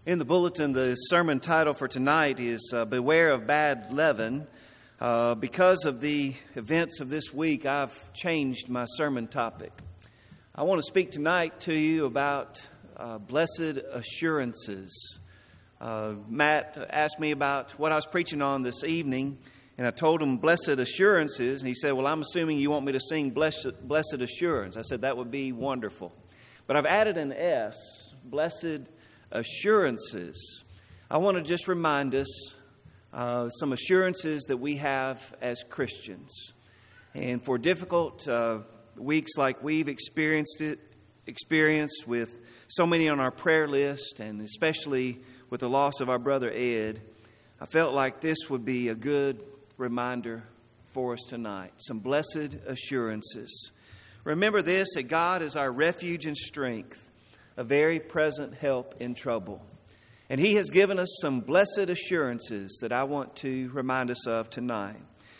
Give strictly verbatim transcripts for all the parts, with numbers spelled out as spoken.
In the bulletin, the sermon title for tonight is uh, Beware of Bad Leaven. Uh, because of the events of this week, I've changed my sermon topic. I want to speak tonight to you about uh, blessed assurances. Uh, Matt asked me about what I was preaching on this evening, and I told him blessed assurances, and he said, well, I'm assuming you want me to sing blessed, blessed assurance. I said, that would be wonderful. But I've added an S, blessed assurances. I want to just remind us uh, some assurances that we have as Christians. And for difficult uh, weeks like we've experienced it, experienced with so many on our prayer list, and especially with the loss of our brother Ed, I felt like this would be a good reminder for us tonight. Some blessed assurances. Remember this, that God is our refuge and strength, a very present help in trouble. And He has given us some blessed assurances that I want to remind us of tonight.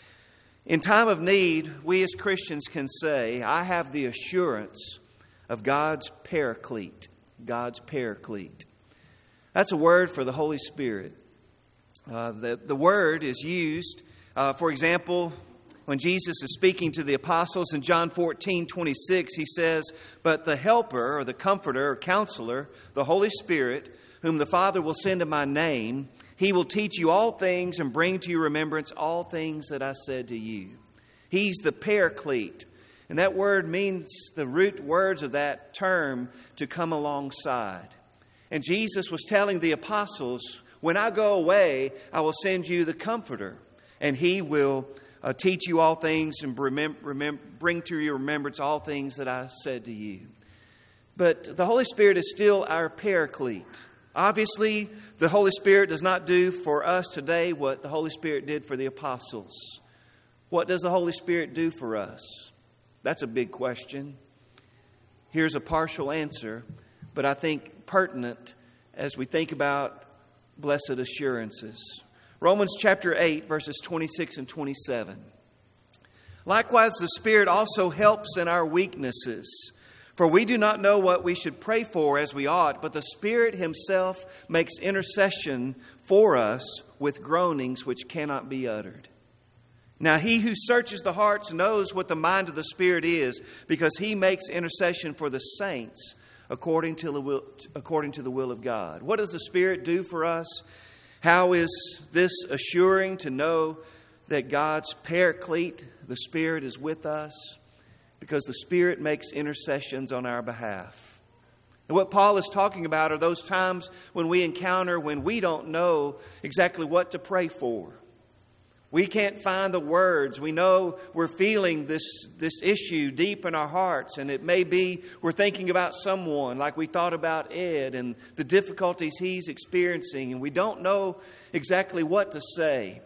In time of need, we as Christians can say, I have the assurance of God's paraclete. God's paraclete. That's a word for the Holy Spirit. Uh, the, the word is used, uh, for example, when Jesus is speaking to the apostles in John fourteen twenty-six, He says, but the Helper, or the Comforter, or Counselor, the Holy Spirit, whom the Father will send in my name, He will teach you all things and bring to your remembrance all things that I said to you. He's the Paraclete. And that word means, the root words of that term, to come alongside. And Jesus was telling the apostles, when I go away, I will send you the Comforter, and He will Uh, teach you all things and remem- remem- bring to your remembrance all things that I said to you. But the Holy Spirit is still our paraclete. Obviously, the Holy Spirit does not do for us today what the Holy Spirit did for the apostles. What does the Holy Spirit do for us? That's a big question. Here's a partial answer, but I think pertinent as we think about blessed assurances. Romans chapter eight, verses twenty-six and twenty-seven. Likewise, the Spirit also helps in our weaknesses. For we do not know what we should pray for as we ought, but the Spirit Himself makes intercession for us with groanings which cannot be uttered. Now He who searches the hearts knows what the mind of the Spirit is, because He makes intercession for the saints according to the will, according to the will of God. What does the Spirit do for us? How is this assuring to know that God's paraclete, the Spirit, is with us? Because the Spirit makes intercessions on our behalf. And what Paul is talking about are those times when we encounter when we don't know exactly what to pray for. We can't find the words. We know we're feeling this, this issue deep in our hearts. And it may be we're thinking about someone like we thought about Ed and the difficulties he's experiencing. And we don't know exactly what to say.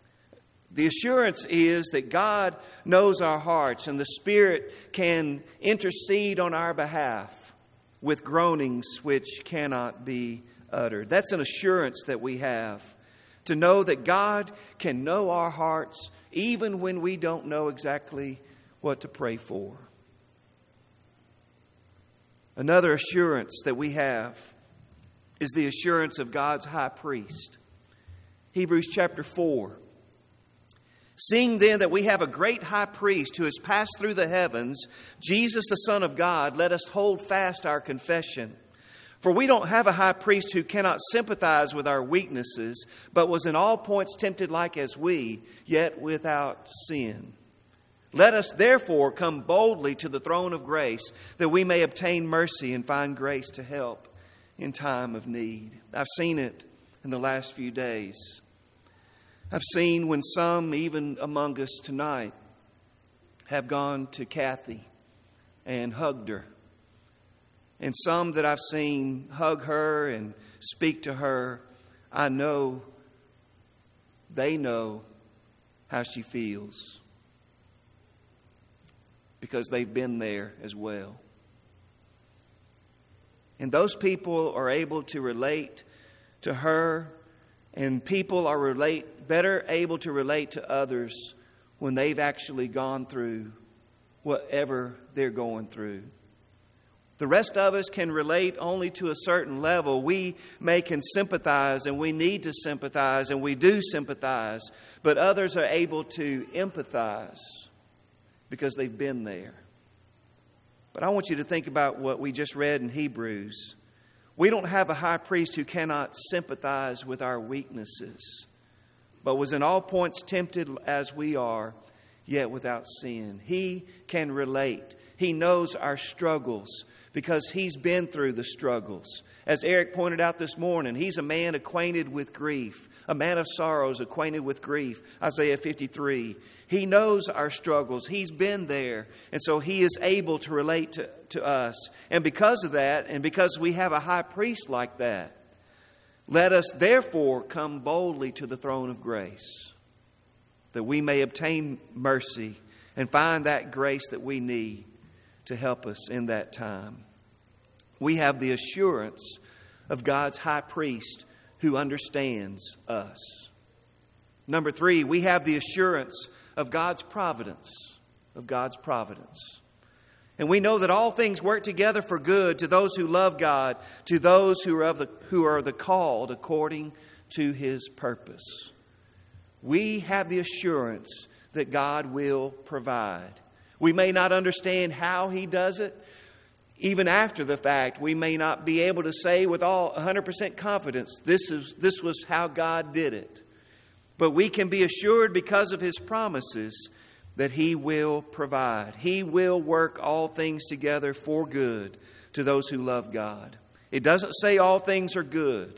The assurance is that God knows our hearts and the Spirit can intercede on our behalf with groanings which cannot be uttered. That's an assurance that we have. To know that God can know our hearts even when we don't know exactly what to pray for. Another assurance that we have is the assurance of God's high priest. Hebrews chapter four. Seeing then that we have a great high priest who has passed through the heavens, Jesus the Son of God, let us hold fast our confession. For we don't have a high priest who cannot sympathize with our weaknesses, but was in all points tempted like as we, yet without sin. Let us therefore come boldly to the throne of grace, that we may obtain mercy and find grace to help in time of need. I've seen it in the last few days. I've seen when some, even among us tonight, have gone to Kathy and hugged her. And some that I've seen hug her and speak to her, I know they know how she feels. Because they've been there as well. And those people are able to relate to her, and people are relate better able to relate to others when they've actually gone through whatever they're going through. The rest of us can relate only to a certain level. We may can sympathize, and we need to sympathize, and we do sympathize. But others are able to empathize because they've been there. But I want you to think about what we just read in Hebrews. We don't have a high priest who cannot sympathize with our weaknesses, but was in all points tempted as we are, yet without sin. He can relate. He knows our struggles because he's been through the struggles. As Eric pointed out this morning, he's a man acquainted with grief, a man of sorrows, acquainted with grief. Isaiah fifty-three. He knows our struggles. He's been there. And so he is able to relate to, to us. And because of that, and because we have a high priest like that, let us therefore come boldly to the throne of grace, that we may obtain mercy and find that grace that we need to help us in that time. We have the assurance of God's high priest who understands us. Number three, we have the assurance of God's providence, of God's providence. And we know that all things work together for good to those who love God, to those who are of the who are the called according to his purpose. We have the assurance that God will provide. We may not understand how he does it. Even after the fact, we may not be able to say with all one hundred percent confidence, this is this was how God did it. But we can be assured because of his promises that he will provide. He will work all things together for good to those who love God. It doesn't say all things are good,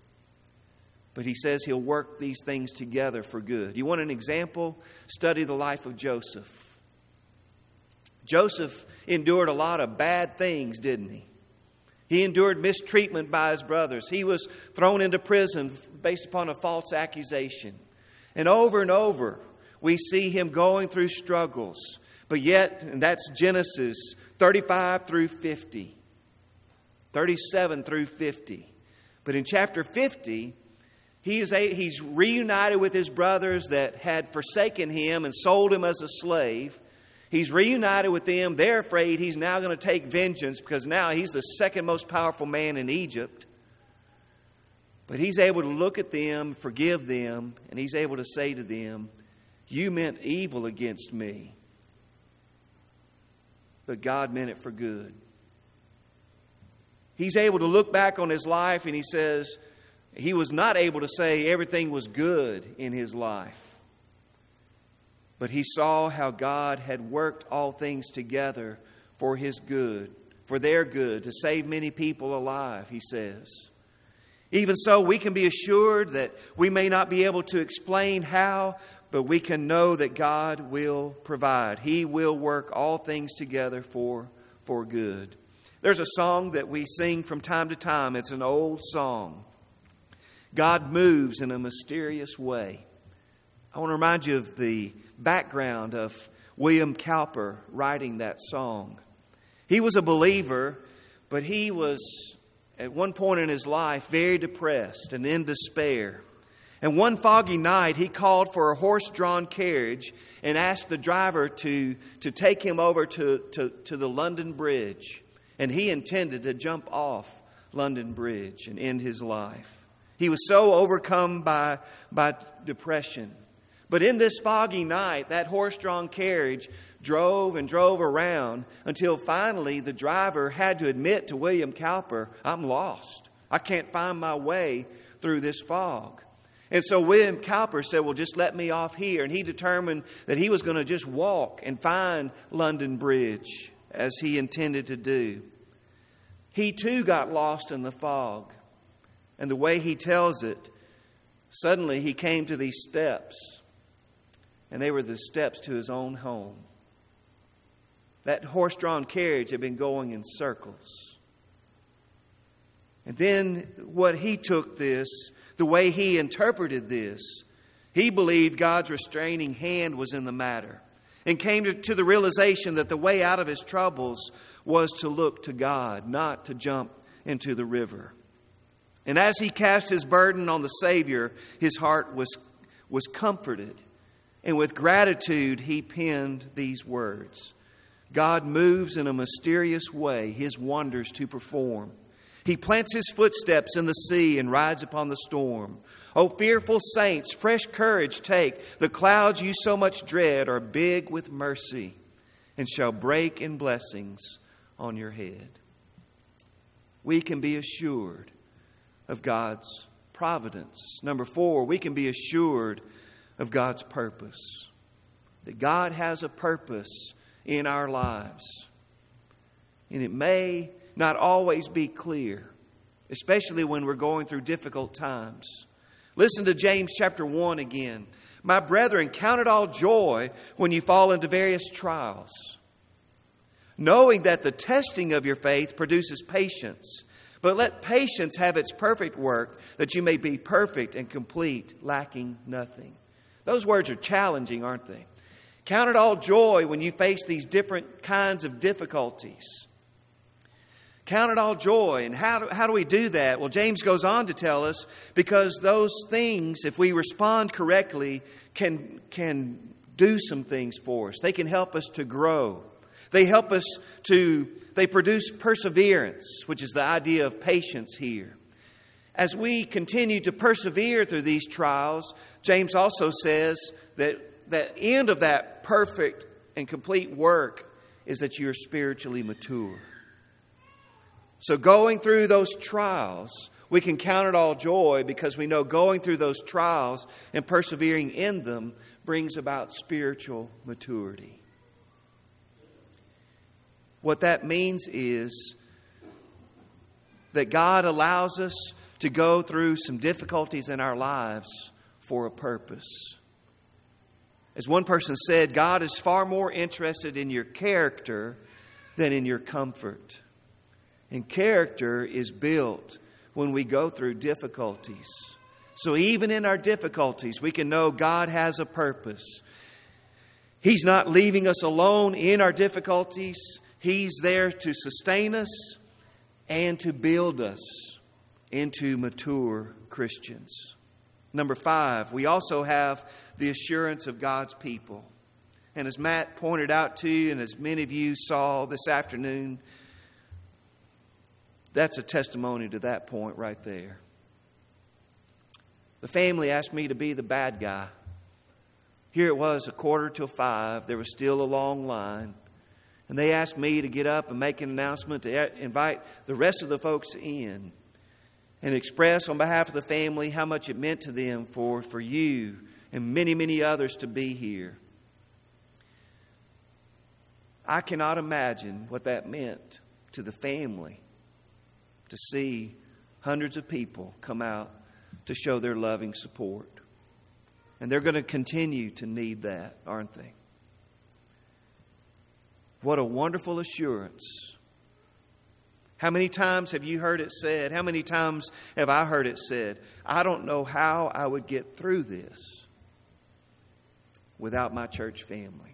but he says he'll work these things together for good. You want an example? Study the life of Joseph. Joseph endured a lot of bad things, didn't he? He endured mistreatment by his brothers. He was thrown into prison based upon a false accusation. And over and over, we see him going through struggles. But yet, and that's Genesis thirty-five through fifty. thirty-seven through fifty. But in chapter fifty, he is a, he's reunited with his brothers that had forsaken him and sold him as a slave. He's reunited with them. They're afraid he's now going to take vengeance because now he's the second most powerful man in Egypt. But he's able to look at them, forgive them, and he's able to say to them, you meant evil against me, but God meant it for good. He's able to look back on his life and he says he was not able to say everything was good in his life. But he saw how God had worked all things together for his good, for their good, to save many people alive, he says. Even so, we can be assured that we may not be able to explain how, but we can know that God will provide. He will work all things together for, for good. There's a song that we sing from time to time. It's an old song. God moves in a mysterious way. I want to remind you of the background of William Cowper writing that song. He was a believer, but he was at one point in his life very depressed and in despair. And one foggy night, he called for a horse-drawn carriage and asked the driver to, to take him over to, to, to the London Bridge. And he intended to jump off London Bridge and end his life. He was so overcome by, by depression. But in this foggy night, that horse-drawn carriage drove and drove around until finally the driver had to admit to William Cowper, I'm lost. I can't find my way through this fog. And so William Cowper said, well, just let me off here. And he determined that he was going to just walk and find London Bridge as he intended to do. He too got lost in the fog. And the way he tells it, suddenly he came to these steps. And they were the steps to his own home. That horse-drawn carriage had been going in circles. And then what he took this, the way he interpreted this, he believed God's restraining hand was in the matter. And came to, to the realization that the way out of his troubles was to look to God, not to jump into the river. And as he cast his burden on the Savior, his heart was, was comforted. And with gratitude, he penned these words. God moves in a mysterious way His wonders to perform. He plants His footsteps in the sea and rides upon the storm. O fearful saints, fresh courage take. The clouds you so much dread are big with mercy and shall break in blessings on your head. We can be assured of God's providence. Number four, we can be assured of God's purpose. That God has a purpose in our lives. And it may not always be clear, especially when we're going through difficult times. Listen to James chapter one again. My brethren, count it all joy when you fall into various trials, knowing that the testing of your faith produces patience. But let patience have its perfect work, that you may be perfect and complete, lacking nothing. Those words are challenging, aren't they? Count it all joy when you face these different kinds of difficulties. Count it all joy. And how do, how do we do that? Well, James goes on to tell us, because those things, if we respond correctly, can, can do some things for us. They can help us to grow. They help us to, they produce perseverance, which is the idea of patience here. As we continue to persevere through these trials, James also says that the end of that perfect and complete work is that you're spiritually mature. So going through those trials, we can count it all joy because we know going through those trials and persevering in them brings about spiritual maturity. What that means is that God allows us to go through some difficulties in our lives for a purpose. As one person said, God is far more interested in your character than in your comfort. And character is built when we go through difficulties. So even in our difficulties, we can know God has a purpose. He's not leaving us alone in our difficulties. He's there to sustain us and to build us into mature Christians. Number five, we also have the assurance of God's people. And as Matt pointed out to you, and as many of you saw this afternoon, that's a testimony to that point right there. The family asked me to be the bad guy. Here it was, a quarter till five. There was still a long line. And they asked me to get up and make an announcement to invite the rest of the folks in and express on behalf of the family how much it meant to them for, for you and many, many others to be here. I cannot imagine what that meant to the family to see hundreds of people come out to show their loving support. And they're going to continue to need that, aren't they? What a wonderful assurance. How many times have you heard it said? How many times have I heard it said? I don't know how I would get through this without my church family.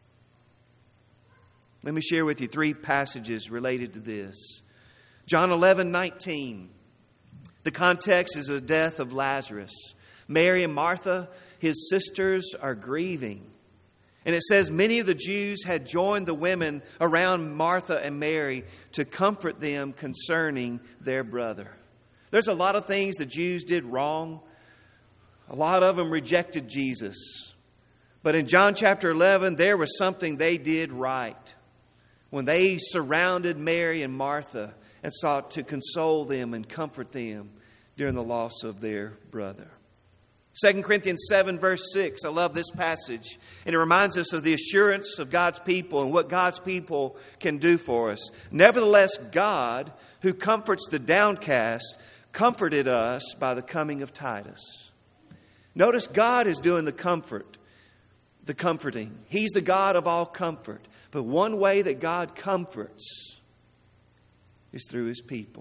Let me share with you three passages related to this. John eleven nineteen. The context is the death of Lazarus. Mary and Martha, his sisters, are grieving. And it says many of the Jews had joined the women around Martha and Mary to comfort them concerning their brother. There's a lot of things the Jews did wrong. A lot of them rejected Jesus. But in John chapter eleven, there was something they did right. When they surrounded Mary and Martha and sought to console them and comfort them during the loss of their brother. Second Corinthians seven verse six, I love this passage. And it reminds us of the assurance of God's people and what God's people can do for us. Nevertheless, God, who comforts the downcast, comforted us by the coming of Titus. Notice God is doing the comfort, the comforting. He's the God of all comfort. But one way that God comforts is through His people.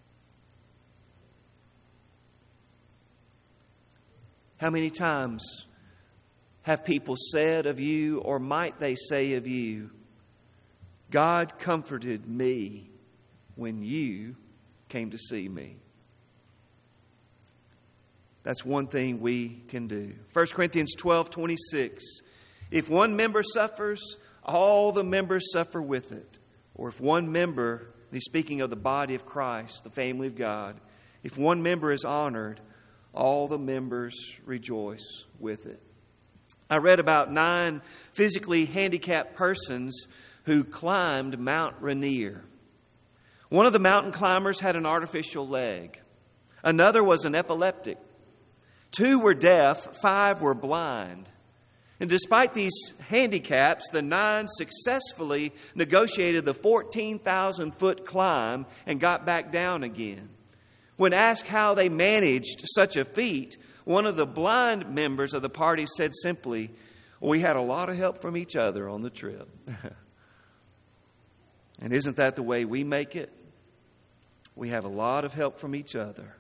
How many times have people said of you, or might they say of you, God comforted me when you came to see me? That's one thing we can do. First Corinthians twelve twenty-six. If one member suffers, all the members suffer with it. Or if one member, he's speaking of the body of Christ, the family of God, if one member is honored, all the members rejoice with it. I read about nine physically handicapped persons who climbed Mount Rainier. One of the mountain climbers had an artificial leg. Another was an epileptic. Two were deaf. Five were blind. And despite these handicaps, the nine successfully negotiated the fourteen thousand foot climb and got back down again. When asked how they managed such a feat, one of the blind members of the party said simply, "We had a lot of help from each other on the trip." And isn't that the way we make it? We have a lot of help from each other.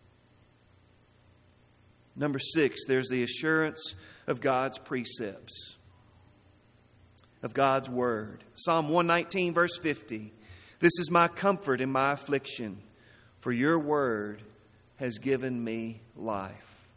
Number six, there's the assurance of God's precepts, of God's Word. Psalm one nineteen, verse fifty. This is my comfort in my affliction, for your Word has given me life.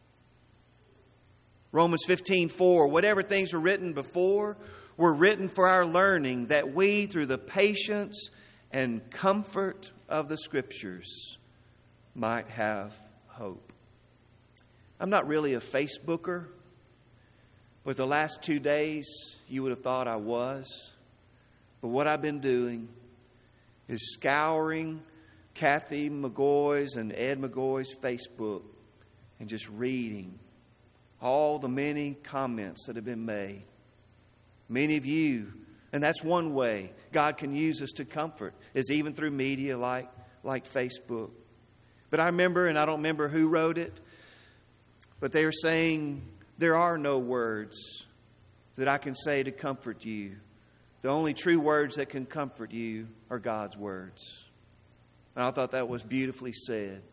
Romans fifteen, four. Whatever things were written before were written for our learning, that we, through the patience and comfort of the Scriptures, might have hope. I'm not really a Facebooker, but the last two days you would have thought I was. But what I've been doing is scouring Kathy McGoy's and Ed McGoy's Facebook and just reading all the many comments that have been made. Many of you, and that's one way God can use us to comfort, is even through media like, like Facebook. But I remember, and I don't remember who wrote it, but they were saying, there are no words that I can say to comfort you. The only true words that can comfort you are God's words. And I thought that was beautifully said.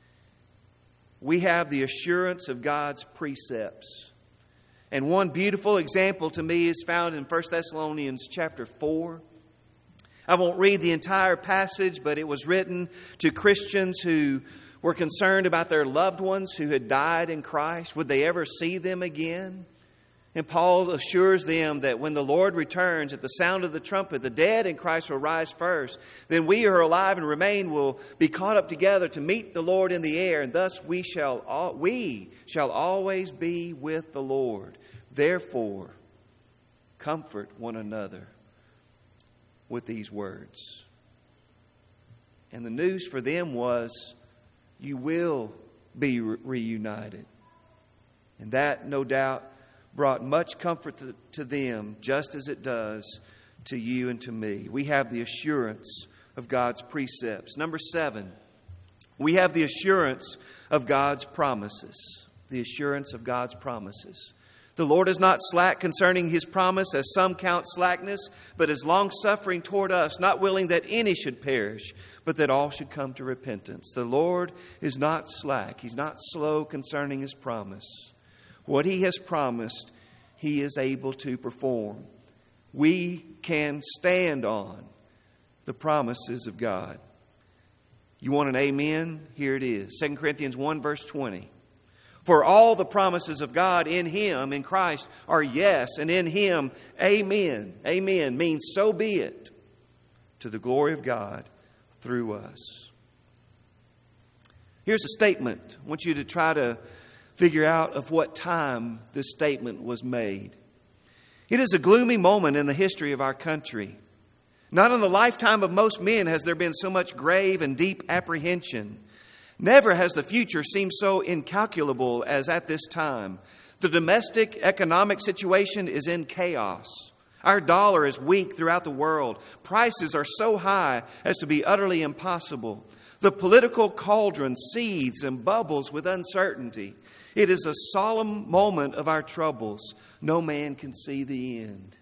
We have the assurance of God's precepts. And one beautiful example to me is found in First Thessalonians chapter four. I won't read the entire passage, but it was written to Christians who were concerned about their loved ones who had died in Christ. Would they ever see them again? And Paul assures them that when the Lord returns at the sound of the trumpet, the dead in Christ will rise first. Then we who are alive and remain will be caught up together to meet the Lord in the air, and thus we shall we shall always be with the Lord. Therefore, comfort one another with these words. And the news for them was, you will be re- reunited. And that, no doubt, brought much comfort to, to them, just as it does to you and to me. We have the assurance of God's precepts. Number seven, we have the assurance of God's promises. The assurance of God's promises. The Lord is not slack concerning His promise, as some count slackness, but is long-suffering toward us, not willing that any should perish, but that all should come to repentance. The Lord is not slack. He's not slow concerning His promise. What He has promised, He is able to perform. We can stand on the promises of God. You want an amen? Here it is. Second Corinthians one, verse twenty. For all the promises of God in Him, in Christ, are yes, and in Him, amen. Amen means so be it, to the glory of God through us. Here's a statement. I want you to try to figure out of what time this statement was made. It is a gloomy moment in the history of our country. Not in the lifetime of most men has there been so much grave and deep apprehension. Never has the future seemed so incalculable as at this time. The domestic economic situation is in chaos. Our dollar is weak throughout the world. Prices are so high as to be utterly impossible. The political cauldron seethes and bubbles with uncertainty. It is a solemn moment of our troubles. No man can see the end.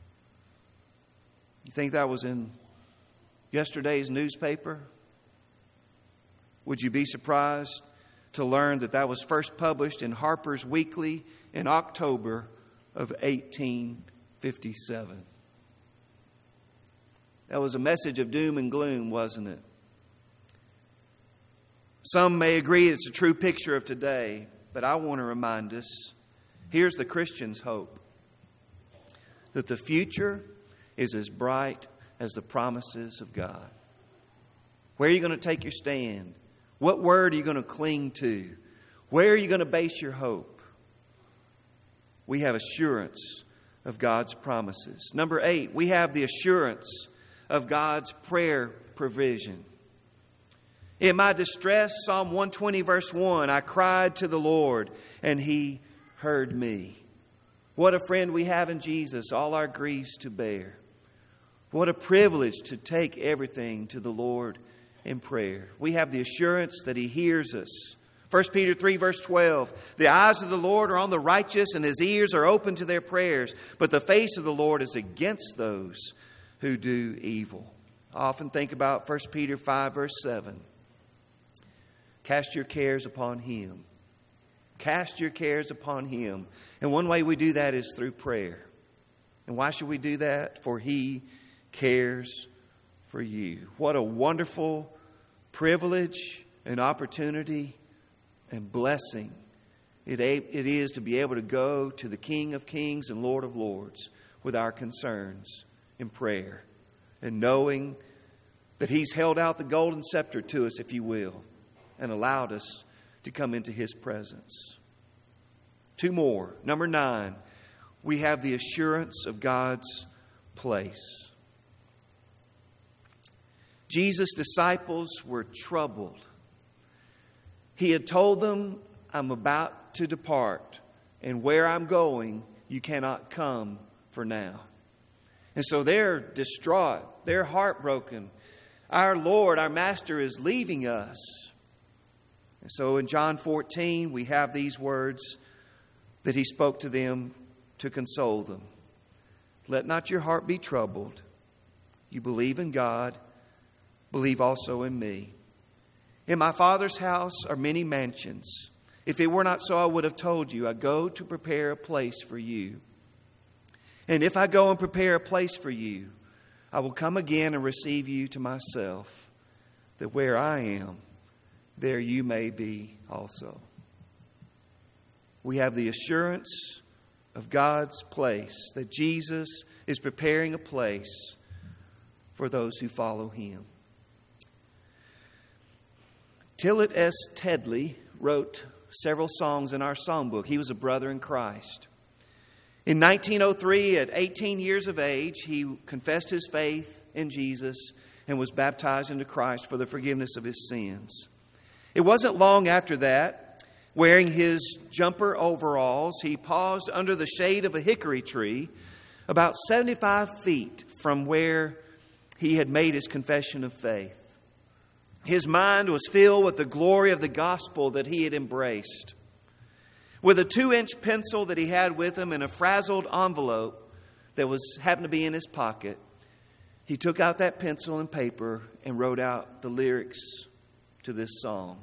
You think that was in yesterday's newspaper? Would you be surprised to learn that that was first published in Harper's Weekly in October of eighteen fifty-seven? That was a message of doom and gloom, wasn't it? Some may agree it's a true picture of today, but I want to remind us, here's the Christian's hope, that the future is as bright as the promises of God. Where are you going to take your stand? What word are you going to cling to? Where are you going to base your hope? We have assurance of God's promises. Number eight, we have the assurance of God's prayer provision. In my distress, Psalm one twenty verse one, I cried to the Lord and He heard me. What a friend we have in Jesus, all our griefs to bear. What a privilege to take everything to the Lord in prayer. We have the assurance that He hears us. First Peter three verse twelve, the eyes of the Lord are on the righteous and His ears are open to their prayers, but the face of the Lord is against those who do evil. I often think about First Peter five verse seven. Cast your cares upon Him. Cast your cares upon Him. And one way we do that is through prayer. And why should we do that? For He cares for you. What a wonderful privilege and opportunity and blessing it, it is to be able to go to the King of Kings and Lord of Lords with our concerns in prayer and knowing that He's held out the golden scepter to us, if you will, and allowed us to come into His presence. Two more. Number nine, we have the assurance of God's place. Jesus' disciples were troubled. He had told them, I'm about to depart, and where I'm going, you cannot come for now. And so they're distraught. They're heartbroken. Our Lord, our Master, is leaving us. And so in John fourteen, we have these words that He spoke to them to console them. Let not your heart be troubled. You believe in God, believe also in me. In my Father's house are many mansions. If it were not so, I would have told you, I go to prepare a place for you. And if I go and prepare a place for you, I will come again and receive you to myself, that where I am, there you may be also. We have the assurance of God's place, that Jesus is preparing a place for those who follow Him. Tillit S. Tedley wrote several songs in our songbook. He was a brother in Christ. In nineteen oh three, at eighteen years of age, he confessed his faith in Jesus and was baptized into Christ for the forgiveness of his sins. It wasn't long after that, wearing his jumper overalls, he paused under the shade of a hickory tree about seventy-five feet from where he had made his confession of faith. His mind was filled with the glory of the gospel that he had embraced. With a two-inch pencil that he had with him and a frazzled envelope that was happened to be in his pocket, he took out that pencil and paper and wrote out the lyrics to this song.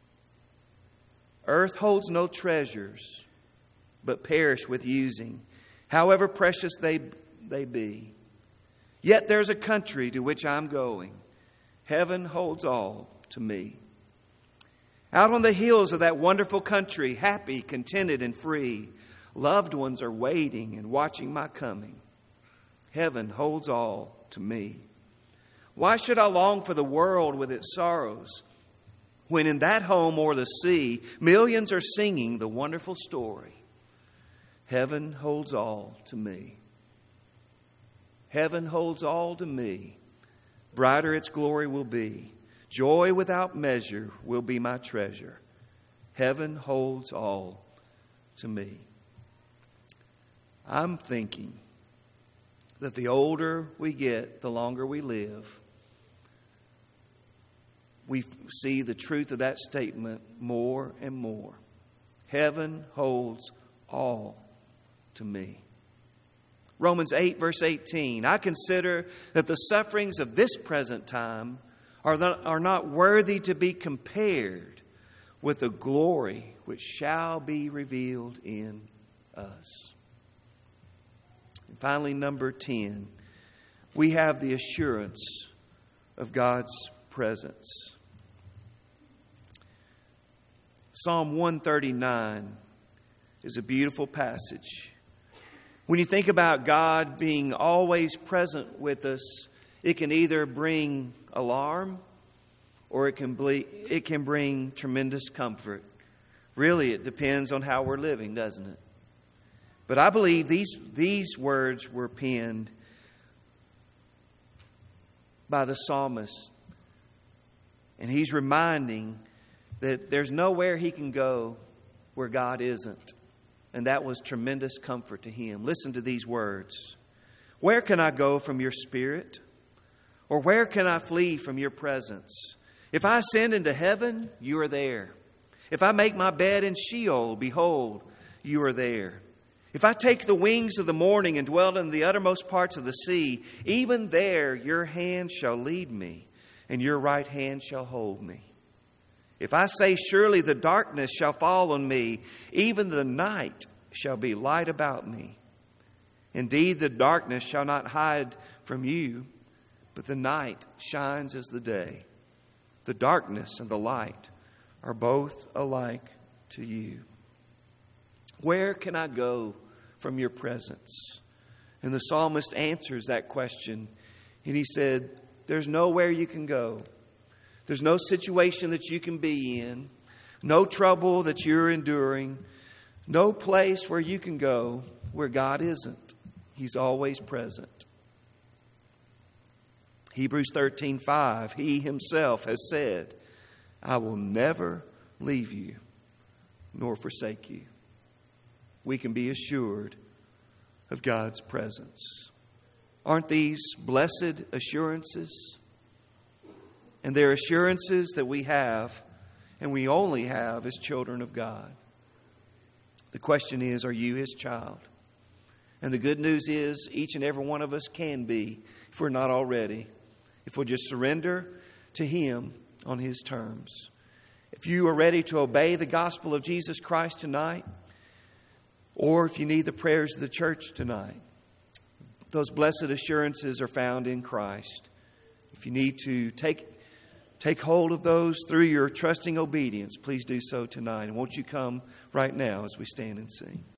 Earth holds no treasures, but perish with using, however precious they, they be. Yet there's a country to which I'm going. Heaven holds all to me. Out on the hills of that wonderful country, happy, contented, and free, loved ones are waiting and watching my coming. Heaven holds all to me. Why should I long for the world with its sorrows, when in that home o'er the sea, millions are singing the wonderful story? Heaven holds all to me. Heaven holds all to me. Brighter its glory will be. Joy without measure will be my treasure. Heaven holds all to me. I'm thinking that the older we get, the longer we live, we see the truth of that statement more and more. Heaven holds all to me. Romans eight, verse eighteen, I consider that the sufferings of this present time are not, are not worthy to be compared with the glory which shall be revealed in us. And finally, number ten, we have the assurance of God's presence. Psalm one thirty-nine is a beautiful passage. When you think about God being always present with us, it can either bring alarm or it can, ble- it can bring tremendous comfort. Really, it depends on how we're living, doesn't it? But I believe these, these words were penned by the psalmist. And he's reminding that there's nowhere he can go where God isn't. And that was tremendous comfort to him. Listen to these words. Where can I go from your spirit? Or where can I flee from your presence? If I ascend into heaven, you are there. If I make my bed in Sheol, behold, you are there. If I take the wings of the morning and dwell in the uttermost parts of the sea, even there your hand shall lead me, and your right hand shall hold me. If I say, surely the darkness shall fall on me, even the night shall be light about me. Indeed, the darkness shall not hide from you, but the night shines as the day. The darkness and the light are both alike to you. Where can I go from your presence? And the psalmist answers that question. And he said, there's nowhere you can go. There's no situation that you can be in. No trouble that you're enduring. No place where you can go where God isn't. He's always present. Hebrews thirteen five, He Himself has said, I will never leave you nor forsake you. We can be assured of God's presence. Aren't these blessed assurances? And they're assurances that we have, and we only have as children of God. The question is, are you His child? And the good news is, each and every one of us can be, if we're not already, if we'll just surrender to Him on His terms. If you are ready to obey the gospel of Jesus Christ tonight, or if you need the prayers of the church tonight, those blessed assurances are found in Christ. If you need to take Take hold of those through your trusting obedience, please do so tonight. And won't you come right now as we stand and sing?